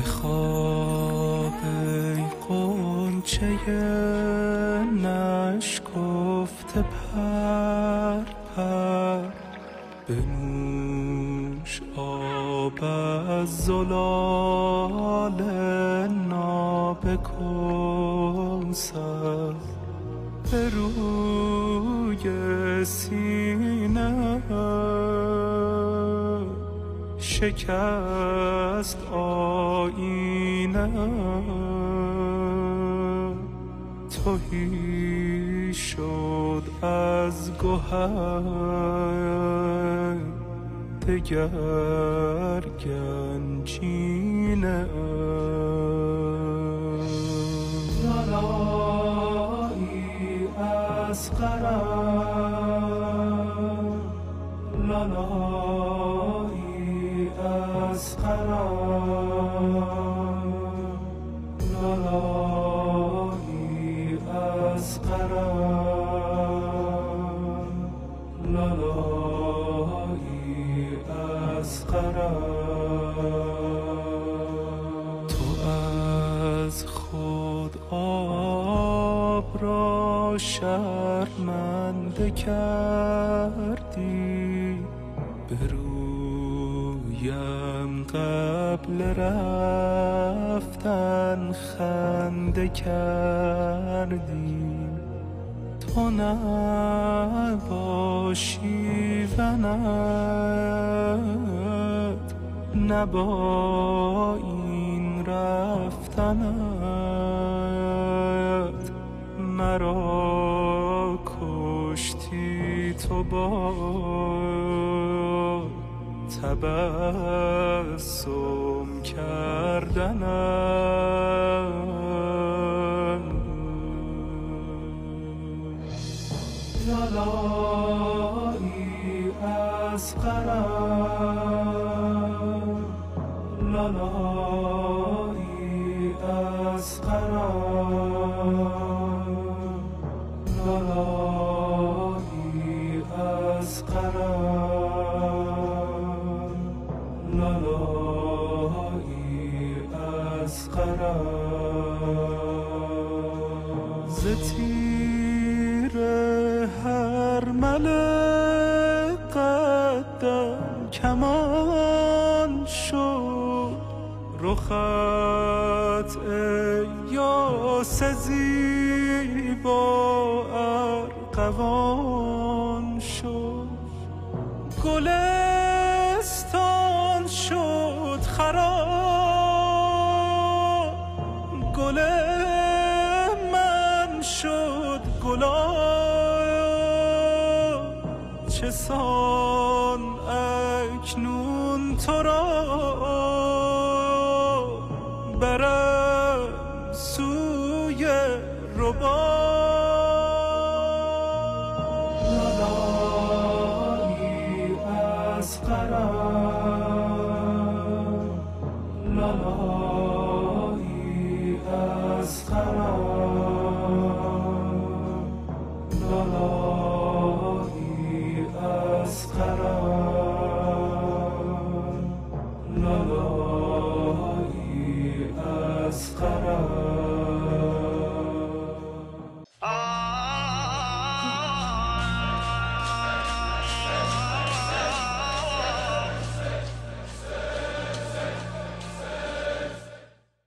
خواب ای غنچه نشکفته پر پر، بنوش آب از زلال نابکوثر، به روی سینه شکست آینه، تهی شد از گوهر دگر گنجینه. لالایی از قرار، لالایی از قرار، لالایی از قرار، لالایی از قرار. تو از خود آب را شرمنده کردی، به رویم قبل رفتن خنده کردی. تو نباشی و نه با این رفتنت، مرا کشتی تو با تبسم کردنت. لالایی از قرار، لالایی از قرار، لالایی از قرار، لالایی از قرار. ز تیر هر ملک قدم کمان شد، رخت ای یاس زیبا ارغوان شد. گلستان شد خراب، گل من شد گلاب. چه سان اکنون تو را برم سوی رباب. لالایی از قرار، لالایی از قرار،